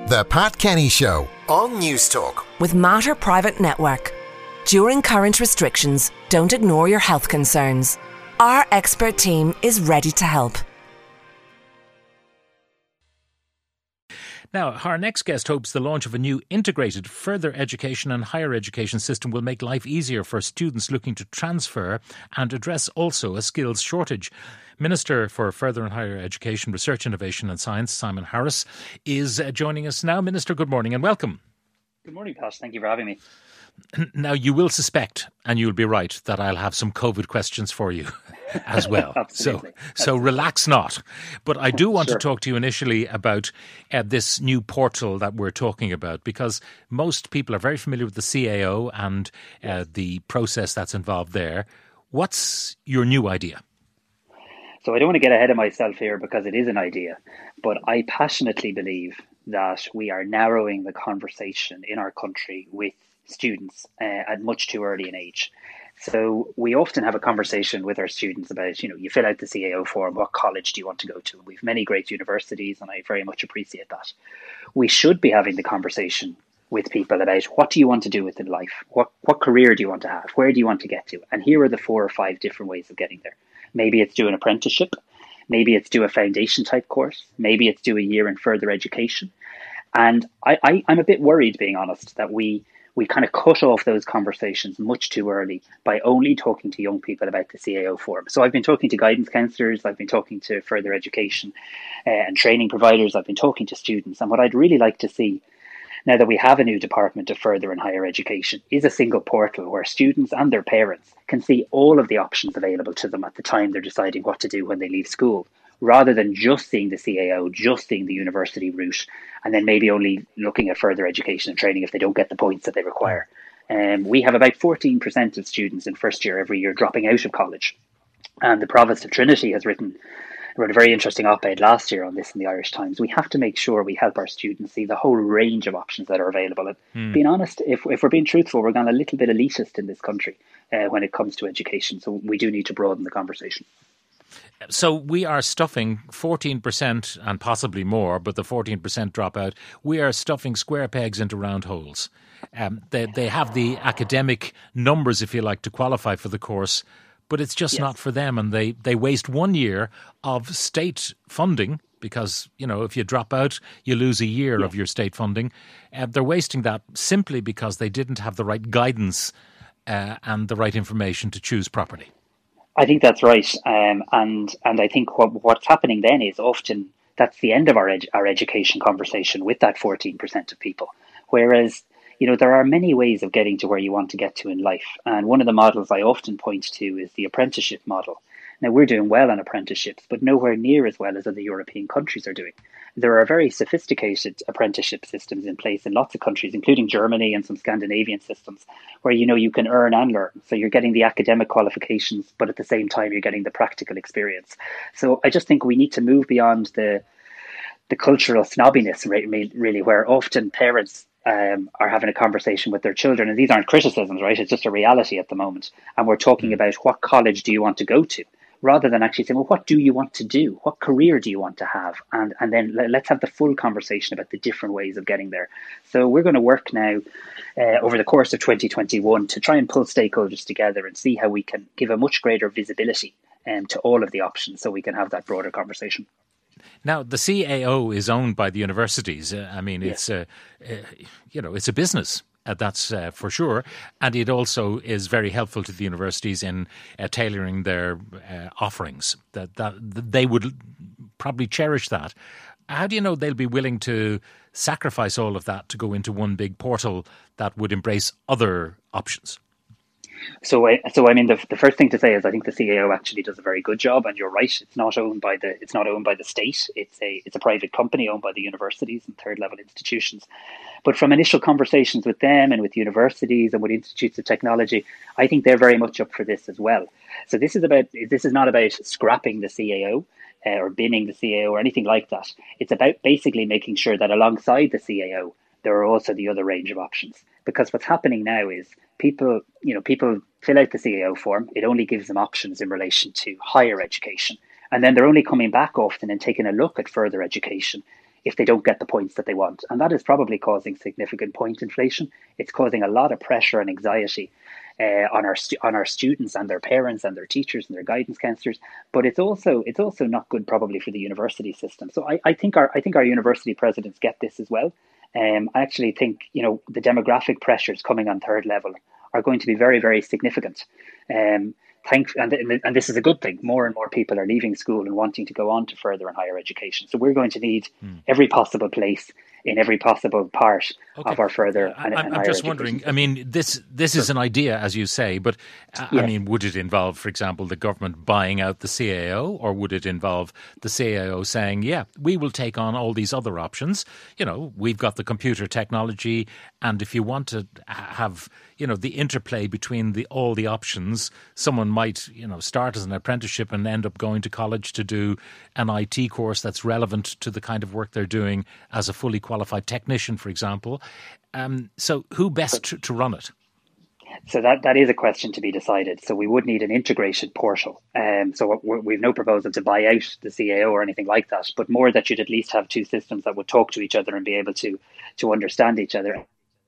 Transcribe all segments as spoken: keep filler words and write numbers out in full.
The Pat Kenny Show on News Talk. With Mater Private Network. During current restrictions, don't ignore your health concerns. Our expert team is ready to help. Now, our next guest hopes the launch of a new integrated further education and higher education system will make life easier for students looking to transfer and address also a skills shortage. Minister for Further and Higher Education, Research, Innovation and Science, Simon Harris, is uh, joining us now. Minister, good morning and welcome. Good morning, Pat. Thank you for having me. Now, you will suspect, and you'll be right, that I'll have some COVID questions for you as well. Absolutely. So, so relax not. But I do want Sure. to talk to you initially about uh, this new portal that we're talking about, because most people are very familiar with the C A O and uh, the process that's involved there. What's your new idea? So I don't want to get ahead of myself here because it is an idea, but I passionately believe that we are narrowing the conversation in our country with students uh, at much too early an age. So we often have a conversation with our students about, you know, you fill out the C A O form, what college do you want to go to? We have many great universities and I very much appreciate that. We should be having the conversation with people about what do you want to do within life? What what career do you want to have? Where do you want to get to? And here are the four or five different ways of getting there. Maybe it's do an apprenticeship. Maybe it's do a foundation type course. Maybe it's do a year in further education. And I, I, I'm a bit worried, being honest, that we we kind of cut off those conversations much too early by only talking to young people about the C A O form. So I've been talking to guidance counsellors, I've been talking to further education uh, and training providers, I've been talking to students. And what I'd really like to see, now that we have a new Department of Further and Higher Education, is a single portal where students and their parents can see all of the options available to them at the time they're deciding what to do when they leave school, rather than just seeing the C A O, just seeing the university route, and then maybe only looking at further education and training if they don't get the points that they require. Um, we have about fourteen percent of students in first year every year dropping out of college. And the Provost of Trinity has written wrote a very interesting op-ed last year on this in the Irish Times. We have to make sure we help our students see the whole range of options that are available. And Hmm. being honest, if, if we're being truthful, we're gone a little bit elitist in this country uh, when it comes to education. So we do need to broaden the conversation. So we are stuffing fourteen percent and possibly more, but the fourteen percent dropout, we are stuffing square pegs into round holes. Um, they, they have the academic numbers, if you like, to qualify for the course, but it's just Yes. not for them. And they, they waste one year of state funding because, you know, if you drop out, you lose a year Yes. of your state funding. Uh, they're wasting that simply because they didn't have the right guidance uh, and the right information to choose properly. I think that's right. Um, and and I think what what's happening then is often that's the end of our ed- our education conversation with that fourteen percent of people. Whereas, you know, there are many ways of getting to where you want to get to in life. And one of the models I often point to is the apprenticeship model. Now, we're doing well on apprenticeships, but nowhere near as well as other European countries are doing. There are very sophisticated apprenticeship systems in place in lots of countries, including Germany and some Scandinavian systems, where, you know, you can earn and learn. So you're getting the academic qualifications, but at the same time, you're getting the practical experience. So I just think we need to move beyond the the cultural snobbiness, re- really, where often parents um, are having a conversation with their children. And these aren't criticisms, right? It's just a reality at the moment. And we're talking about what college do you want to go to, rather than actually saying, well, what do you want to do? What career do you want to have? And and then le- let's have the full conversation about the different ways of getting there. So we're going to work now uh, over the course of twenty twenty-one to try and pull stakeholders together and see how we can give a much greater visibility um, to all of the options so we can have that broader conversation. Now, the C A O is owned by the universities. Uh, I mean, it's a, uh, you know, it's a business. Uh, that's uh, for sure. And it also is very helpful to the universities in uh, tailoring their uh, offerings. That, that they would probably cherish that. How do you know they'll be willing to sacrifice all of that to go into one big portal that would embrace other options? So, I, so I mean, the, the first thing to say is I think the C A O actually does a very good job, and you're right. It's not owned by the it's not owned by the state. It's a it's a private company owned by the universities and third level institutions. But from initial conversations with them and with universities and with institutes of technology, I think they're very much up for this as well. So this is about this is not about scrapping the C A O uh, or binning the C A O or anything like that. It's about basically making sure that alongside the C A O, there are also the other range of options. Because what's happening now is people, you know, people fill out the C A O form. It only gives them options in relation to higher education. And then they're only coming back often and taking a look at further education if they don't get the points that they want. And that is probably causing significant point inflation. It's causing a lot of pressure and anxiety uh, on our stu- on our students and their parents and their teachers and their guidance counsellors. But it's also it's also not good probably for the university system. So I, I think our I think our university presidents get this as well. Um, I actually think, you know, the demographic pressures coming on third level are going to be very, very significant. Um, thank, and, and this is a good thing. More and more people are leaving school and wanting to go on to further and higher education. So we're going to need mm. every possible place in every possible part okay. of our further and, I'm, and I'm higher just education wondering, system. I mean, this this is an idea, as you say, but uh, yes. I mean, would it involve, for example, the government buying out the C A O, or would it involve the C A O saying, yeah, we will take on all these other options? You know, we've got the computer technology, and if you want to have, you know, the interplay between the all the options, someone might, you know, start as an apprenticeship and end up going to college to do an I T course that's relevant to the kind of work they're doing as a fully qualified technician, for example. Um, so who best to, to run it? So that, that is a question to be decided. So we would need an integrated portal. Um, so we're, we've no proposal to buy out the C A O or anything like that, but more that you'd at least have two systems that would talk to each other and be able to to understand each other.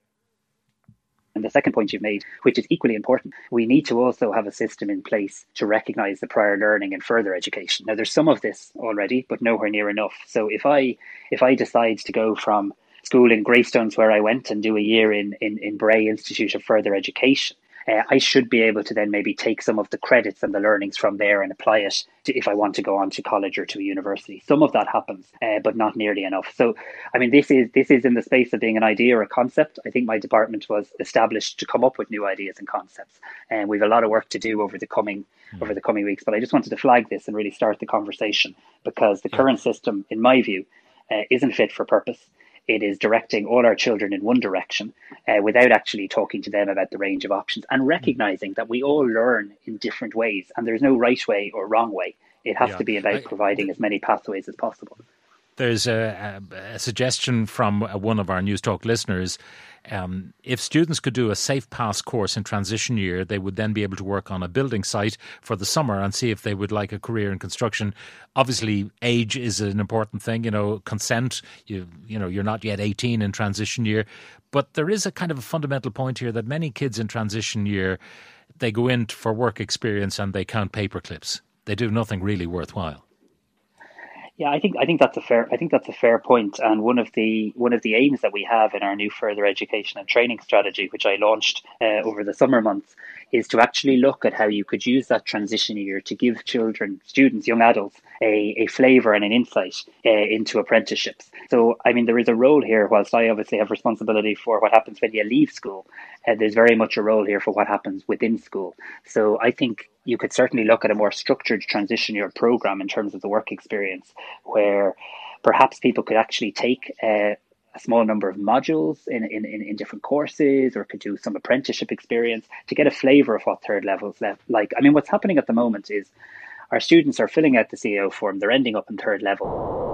And the second point you've made, which is equally important, we need to also have a system in place to recognise the prior learning in further education. Now, there's some of this already, but nowhere near enough. So if I if I decide to go from school in Greystones, where I went, and do a year in, in, in Bray Institute of Further Education, uh, I should be able to then maybe take some of the credits and the learnings from there and apply it to, if I want to go on to college or to a university. Some of that happens, uh, but not nearly enough. So, I mean, this is this is in the space of being an idea or a concept. I think my department was established to come up with new ideas and concepts, and we've a lot of work to do over the coming mm. over the coming weeks. But I just wanted to flag this and really start the conversation, because the current system, in my view, uh, isn't fit for purpose. It is directing all our children in one direction uh, without actually talking to them about the range of options and recognizing that we all learn in different ways, and there's no right way or wrong way. It has yeah. to be about I, providing as many pathways as possible. There's a, a, a suggestion from one of our News Talk listeners. Um, if students could do a Safe Pass course in transition year, they would then be able to work on a building site for the summer and see if they would like a career in construction. Obviously, age is an important thing, you know, consent, you, you know, you're not yet eighteen in transition year. But there is a kind of a fundamental point here that many kids in transition year, they go in for work experience and they count paper clips. They do nothing really worthwhile. Yeah, I think I think that's a fair I think that's a fair point. And one of the one of the aims that we have in our new further education and training strategy, which I launched uh, over the summer months, is to actually look at how you could use that transition year to give children, students, young adults, a, a flavour and an insight uh, into apprenticeships. So, I mean, there is a role here, whilst I obviously have responsibility for what happens when you leave school, uh, there's very much a role here for what happens within school. So I think you could certainly look at a more structured transition year programme in terms of the work experience, where perhaps people could actually take uh, a small number of modules in, in, in different courses, or could do some apprenticeship experience to get a flavour of what third level's like. I mean, what's happening at the moment is our students are filling out the C A O form, they're ending up in third level.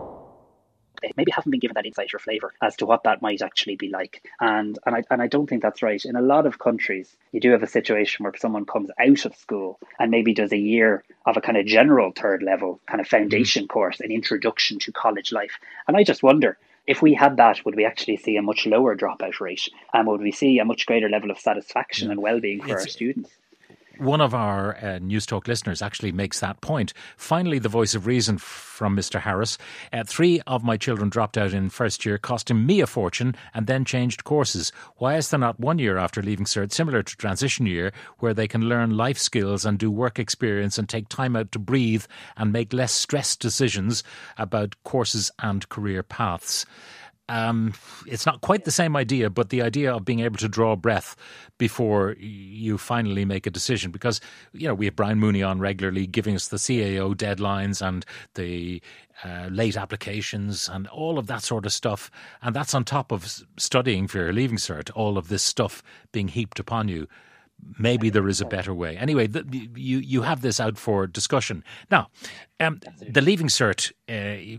They maybe haven't been given that insight or flavour as to what that might actually be like. And and I and I don't think that's right. In a lot of countries, you do have a situation where someone comes out of school and maybe does a year of a kind of general third level kind of foundation course, an introduction to college life. And I just wonder, if we had that, would we actually see a much lower dropout rate? And would we see a much greater level of satisfaction yeah. and well-being for it's, our students? One of our uh, News Talk listeners actually makes that point. Finally, the voice of reason from Mister Harris. Uh, three of my children dropped out in first year, costing me a fortune, and then changed courses. Why is there not one year after leaving cert, similar to transition year, where they can learn life skills and do work experience and take time out to breathe and make less stressed decisions about courses and career paths? Um, it's not quite the same idea, but the idea of being able to draw a breath before you finally make a decision. Because, you know, we have Brian Mooney on regularly giving us the C A O deadlines and the uh, late applications and all of that sort of stuff. And that's on top of studying for your leaving cert, all of this stuff being heaped upon you. Maybe there is a better way. Anyway, the, you you have this out for discussion. Now, um, the leaving cert, uh,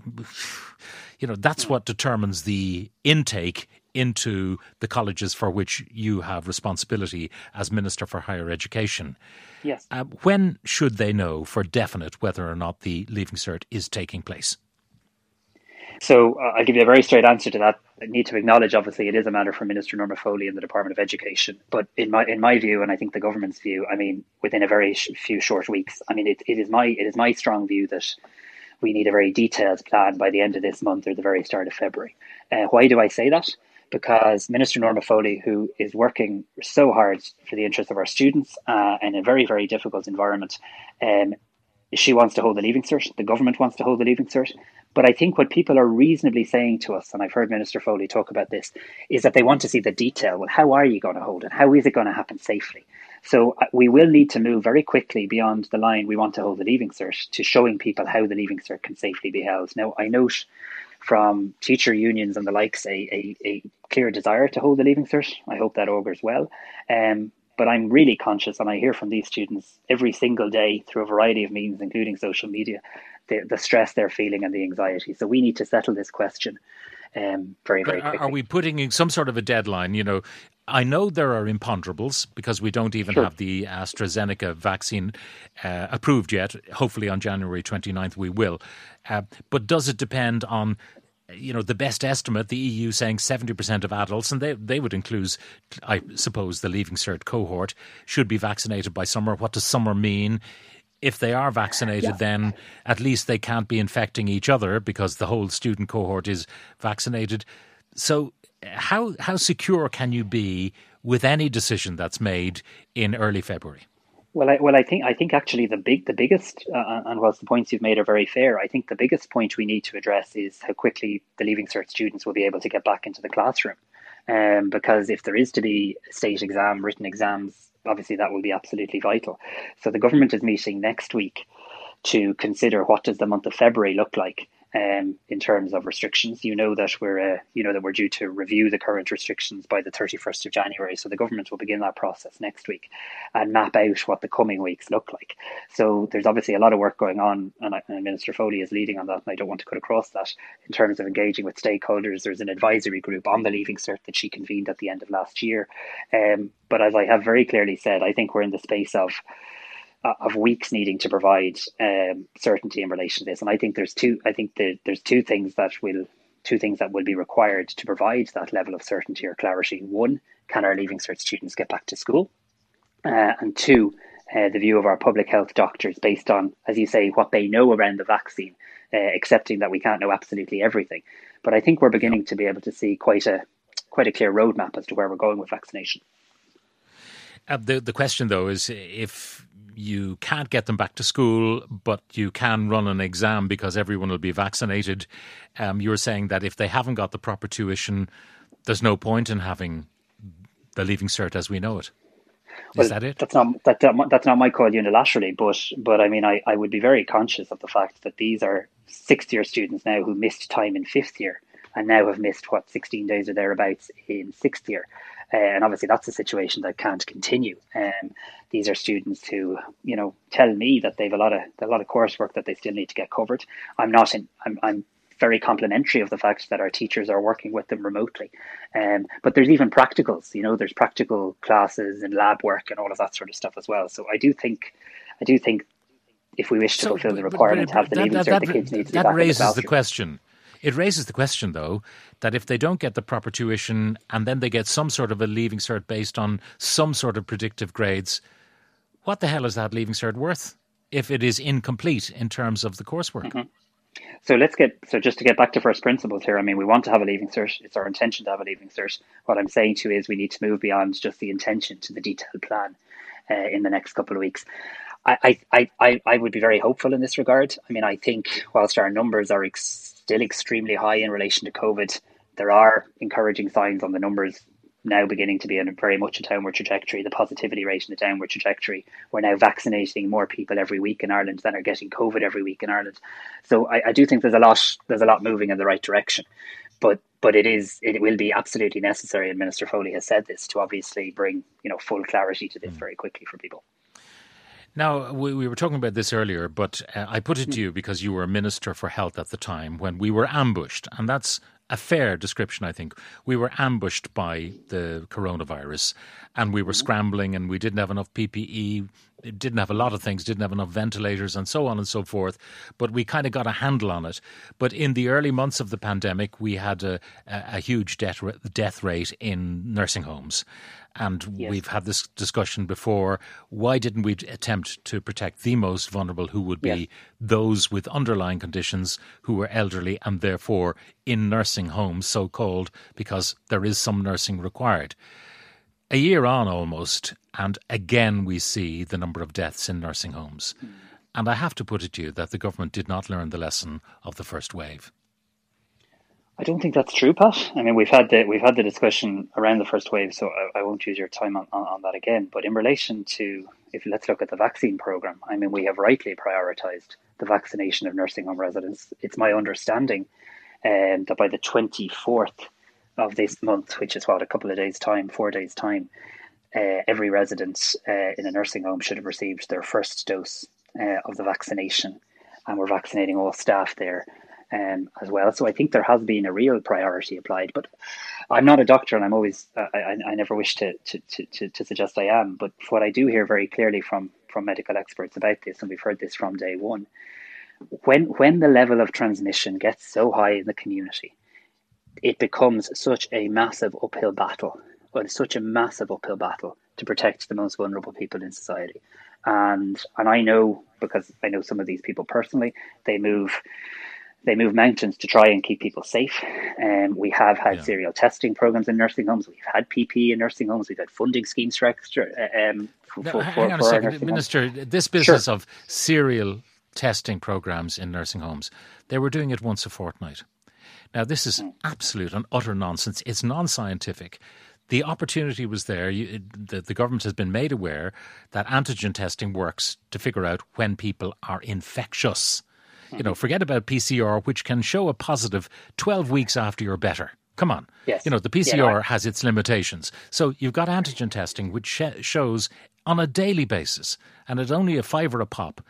you know, that's what determines the intake into the colleges for which you have responsibility as Minister for Higher Education. Yes. Uh, when should they know for definite whether or not the leaving cert is taking place? So uh, I'll give you a very straight answer to that. I need to acknowledge, obviously, it is a matter for Minister Norma Foley and the Department of Education. But in my in my view, and I think the government's view, I mean, within a very sh- few short weeks, I mean, it, it is my it is my strong view that we need a very detailed plan by the end of this month or the very start of February. Uh, why do I say that? Because Minister Norma Foley, who is working so hard for the interests of our students uh, in a very, very difficult environment, um, she wants to hold the Leaving Cert. The government wants to hold the Leaving Cert. But I think what people are reasonably saying to us, and I've heard Minister Foley talk about this, is that they want to see the detail. Well, how are you going to hold it? How is it going to happen safely? So uh, we will need to move very quickly beyond the line we want to hold the Leaving Cert to showing people how the Leaving Cert can safely be held. Now, I note from teacher unions and the likes a, a, a clear desire to hold the Leaving Cert. I hope that augurs well. Um, but I'm really conscious, and I hear from these students every single day through a variety of means, including social media, the, the stress they're feeling and the anxiety. So we need to settle this question um, very, very quickly. Are we putting in some sort of a deadline? You know, I know there are imponderables because we don't even sure. have the AstraZeneca vaccine uh, approved yet. Hopefully on January twenty-ninth we will. Uh, but does it depend on, you know, the best estimate, the E U saying seventy percent of adults, and they they would include, I suppose, the Leaving Cert cohort, should be vaccinated by summer. What does summer mean? If they are vaccinated, yeah. then at least they can't be infecting each other because the whole student cohort is vaccinated. So how how secure can you be with any decision that's made in early February? Well, I, well, I think I think actually the big the biggest uh, and whilst the points you've made are very fair, I think the biggest point we need to address is how quickly the Leaving Cert students will be able to get back into the classroom. Um, because if there is to be a state exam, written exams, obviously that will be absolutely vital. So the government is meeting next week to consider what does the month of February look like um, in terms of restrictions. You know that we're uh, you know that we're due to review the current restrictions by the thirty-first of January. So the government will begin that process next week and map out what the coming weeks look like. So there's obviously a lot of work going on, and, I, and Minister Foley is leading on that, and I don't want to cut across that in terms of engaging with stakeholders. There's an advisory group on the Leaving Cert that she convened at the end of last year. Um, but as I have very clearly said, I think we're in the space of of weeks needing to provide um, certainty in relation to this. And I think there's two, I think the, there's two things that will, two things that will be required to provide that level of certainty or clarity. One, can our Leaving Cert students get back to school? Uh, and two, uh, the view of our public health doctors based on, as you say, what they know around the vaccine, uh, accepting that we can't know absolutely everything. But I think we're beginning to be able to see quite a, quite a clear roadmap as to where we're going with vaccination. Uh, the, the question, though, is if you can't get them back to school, but you can run an exam because everyone will be vaccinated. Um, you're saying that if they haven't got the proper tuition, there's no point in having the Leaving Cert as we know it. Is well, that it? That's not that, that that's not my call unilaterally, but but I mean I, I would be very conscious of the fact that these are sixth year students now who missed time in fifth year and now have missed what sixteen days or thereabouts in sixth year. Uh, and obviously that's a situation that can't continue. Um, these are students who, you know, tell me that they've a lot of a lot of coursework that they still need to get covered. I'm not in. I'm, I'm very complimentary of the fact that our teachers are working with them remotely. Um, but there's even practicals. You know, there's practical classes and lab work and all of that sort of stuff as well. So I do think, I do think, if we wish to so, fulfil the requirement to have the Leaving Cert, the kids need to be back in the classroom. That raises the question. It raises the question, though, that if they don't get the proper tuition and then they get some sort of a Leaving Cert based on some sort of predictive grades, what the hell is that Leaving Cert worth if it is incomplete in terms of the coursework? Mm-hmm. So let's get, so just to get back to first principles here, I mean, we want to have a Leaving Cert. It's our intention to have a Leaving Cert. What I'm saying to you is we need to move beyond just the intention to the detailed plan uh, in the next couple of weeks. I, I, I, I would be very hopeful in this regard. I mean, I think whilst our numbers are ex- still extremely high in relation to COVID, there are encouraging signs on the numbers now beginning to be in a very much a downward trajectory. The positivity rate in a downward trajectory. We're now vaccinating more people every week in Ireland than are getting COVID every week in Ireland. So I, I do think there's a lot there's a lot moving in the right direction. But but it is it will be absolutely necessary, and Minister Foley has said this, to obviously bring, you know, full clarity to this mm. very quickly for people. Now, we, we were talking about this earlier, but uh, I put it to you because you were Minister for Health at the time when we were ambushed, and that's a fair description, I think. We were ambushed by the coronavirus and we were scrambling and we didn't have enough P P E. it didn't have a lot of things, didn't have enough ventilators and so on and so forth, but we kind of got a handle on it. But in the early months of the pandemic, we had a, a, a huge death, death rate in nursing homes. And yes. we've had this discussion before. Why didn't we attempt to protect the most vulnerable, who would be yes. those with underlying conditions, who were elderly and therefore in nursing homes, so-called, because there is some nursing required. A year on almost, and again we see the number of deaths in nursing homes. Mm. And I have to put it to you that the government did not learn the lesson of the first wave. I don't think that's true, Pat. I mean, we've had the we've had the discussion around the first wave, so I, I won't use your time on, on, on that again. But in relation to, if let's look at the vaccine program, I mean, we have rightly prioritised the vaccination of nursing home residents. It's my understanding um, that by the twenty-fourth of this month, which is what, a couple of days' time, four days' time, uh, every resident uh, in a nursing home should have received their first dose uh, of the vaccination, and we're vaccinating all staff there. Um, as well. So I think there has been a real priority applied, but I'm not a doctor, and I'm always, uh, I, I never wish to, to, to, to suggest I am, but what I do hear very clearly from, from medical experts about this, and we've heard this from day one, when, when the level of transmission gets so high in the community, it becomes such a massive uphill battle, well, it's such a massive uphill battle to protect the most vulnerable people in society. And, and I know, because I know some of these people personally, they move They move mountains to try and keep people safe. Um, we have had yeah. serial testing programs in nursing homes. We've had P P E in nursing homes. We've had funding schemes for extra. Um, for, now, for, hang for, on for a second, Minister. Homes. This business sure. of serial testing programs in nursing homes, they were doing it once a fortnight. Now, this is mm. absolute and utter nonsense. It's non-scientific. The opportunity was there. You, the, the government has been made aware that antigen testing works to figure out when people are infectious. You know, forget about P C R, which can show a positive twelve weeks after you're better. Come on. Yes. You know, the P C R yeah, I... has its limitations. So you've got antigen testing, which sh- shows on a daily basis, and at only a fiver a pop,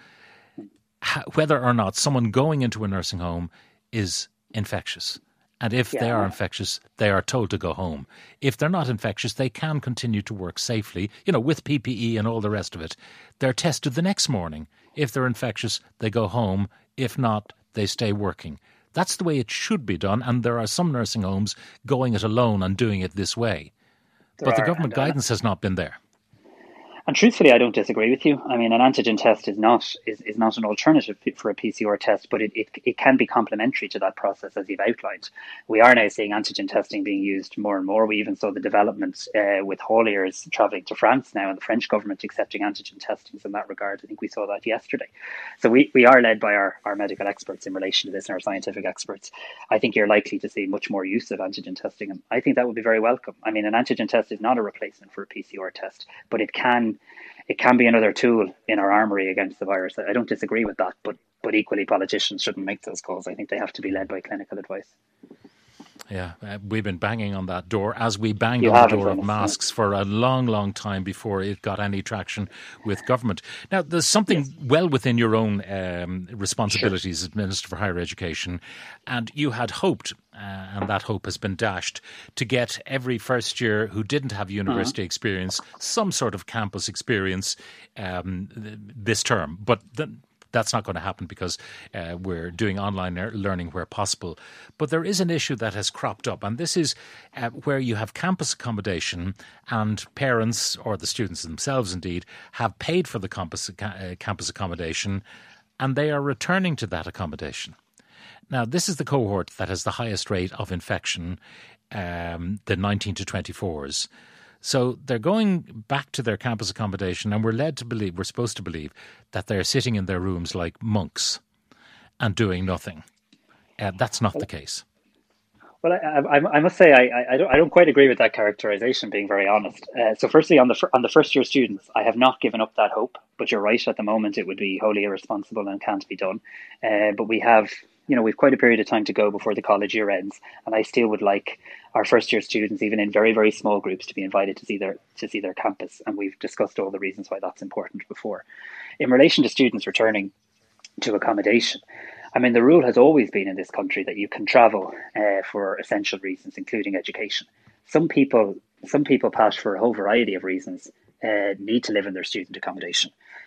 ha- whether or not someone going into a nursing home is infectious. And if yeah, they are infectious, they are told to go home. If they're not infectious, they can continue to work safely, you know, with P P E and all the rest of it. They're tested the next morning. If they're infectious, they go home. If not, they stay working. That's the way it should be done, and there are some nursing homes going it alone and doing it this way. There but the government and, uh, guidance has not been there. And truthfully, I don't disagree with you. I mean, an antigen test is not is, is not an alternative for a P C R test, but it, it, it can be complementary to that process, as you've outlined. We are now seeing antigen testing being used more and more. We even saw the development uh, with hauliers travelling to France now, and the French government accepting antigen testings in that regard. I think we saw that yesterday. So we, we are led by our, our medical experts in relation to this, and our scientific experts. I think you're likely to see much more use of antigen testing, and I think that would be very welcome. I mean, an antigen test is not a replacement for a P C R test, but it can It can be another tool in our armoury against the virus. I don't disagree with that, but but equally politicians shouldn't make those calls. I think they have to be led by clinical advice. Yeah, uh, we've been banging on that door, as we banged you on the door of us, masks yeah. for a long, long time before it got any traction with government. Now, there's something yes. well within your own um, responsibilities sure. as Minister for Higher Education, and you had hoped, uh, and that hope has been dashed, to get every first year who didn't have university uh-huh. experience some sort of campus experience um, this term. But the, That's not going to happen because uh, we're doing online learning where possible. But there is an issue that has cropped up, and this is uh, where you have campus accommodation and parents, or the students themselves indeed, have paid for the campus, uh, campus accommodation, and they are returning to that accommodation. Now, this is the cohort that has the highest rate of infection, um, the nineteen to twenty-fours. So they're going back to their campus accommodation, and we're led to believe, we're supposed to believe, that they're sitting in their rooms like monks and doing nothing. Uh, that's not the case. Well, I, I, I must say I, I don't I don't quite agree with that characterization, being very honest. Uh, so, firstly, on the on the first year students, I have not given up that hope. But you're right. At the moment, it would be wholly irresponsible and can't be done. Uh, but we have, you know, we've quite a period of time to go before the college year ends, and I still would like our first year students, even in very very small groups, to be invited to see their to see their campus. And we've discussed all the reasons why that's important before. In relation to students returning to accommodation, I mean, the rule has always been in this country that you can travel uh, for essential reasons, including education. Some people, some people, Pat, for a whole variety of reasons, uh, need to live in their student accommodation.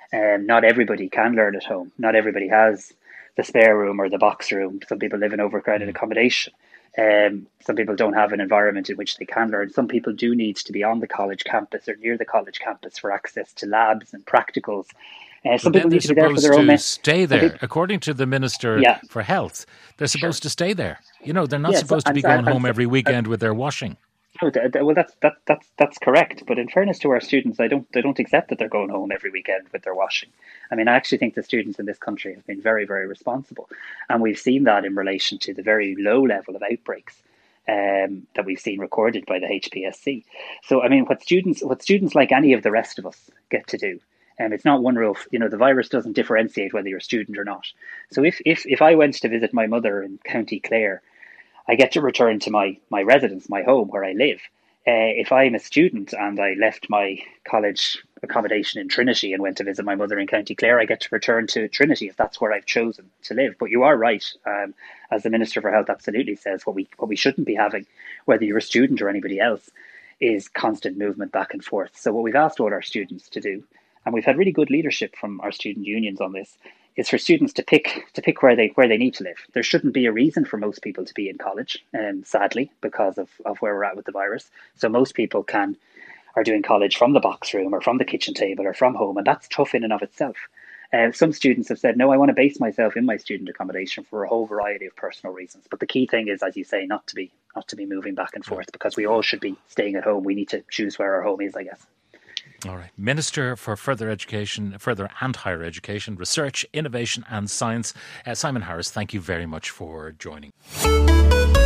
Um, not everybody can learn at home. Not everybody has the spare room or the box room. Some people live in overcrowded accommodation. Um, some people don't have an environment in which they can learn. Some people do need to be on the college campus or near the college campus for access to labs and practicals. Uh, some but people then need to be there for their to own. Me- stay there, people, according to the Minister yeah. for Health. They're supposed sure. to stay there. You know, they're not yes, supposed to be and, going and, home and, every weekend with their washing. No, well, that's that, that's that's correct. But in fairness to our students, I don't they don't accept that they're going home every weekend with their washing. I mean, I actually think the students in this country have been very, very responsible, and we've seen that in relation to the very low level of outbreaks um, that we've seen recorded by the H P S C. So, I mean, what students what students like any of the rest of us get to do. Um, it's not one roof. You know, the virus doesn't differentiate whether you're a student or not. So, if if if I went to visit my mother in County Clare, I get to return to my, my residence, my home where I live. Uh, if I'm a student and I left my college accommodation in Trinity and went to visit my mother in County Clare, I get to return to Trinity if that's where I've chosen to live. But you are right, um, as the Minister for Health absolutely says, what we what we shouldn't be having, whether you're a student or anybody else, is constant movement back and forth. So what we've asked all our students to do, and we've had really good leadership from our student unions on this, is for students to pick to pick where they where they need to live. There shouldn't be a reason for most people to be in college, um, sadly, because of, of where we're at with the virus. So most people can are doing college from the box room or from the kitchen table or from home, and that's tough in and of itself. Uh, some students have said, no, I want to base myself in my student accommodation for a whole variety of personal reasons. But the key thing is, as you say, not to be not to be moving back and forth, because we all should be staying at home. We need to choose where our home is, I guess. All right. Minister for Further Education, Further and Higher Education, Research, Innovation and Science, uh, Simon Harris, thank you very much for joining.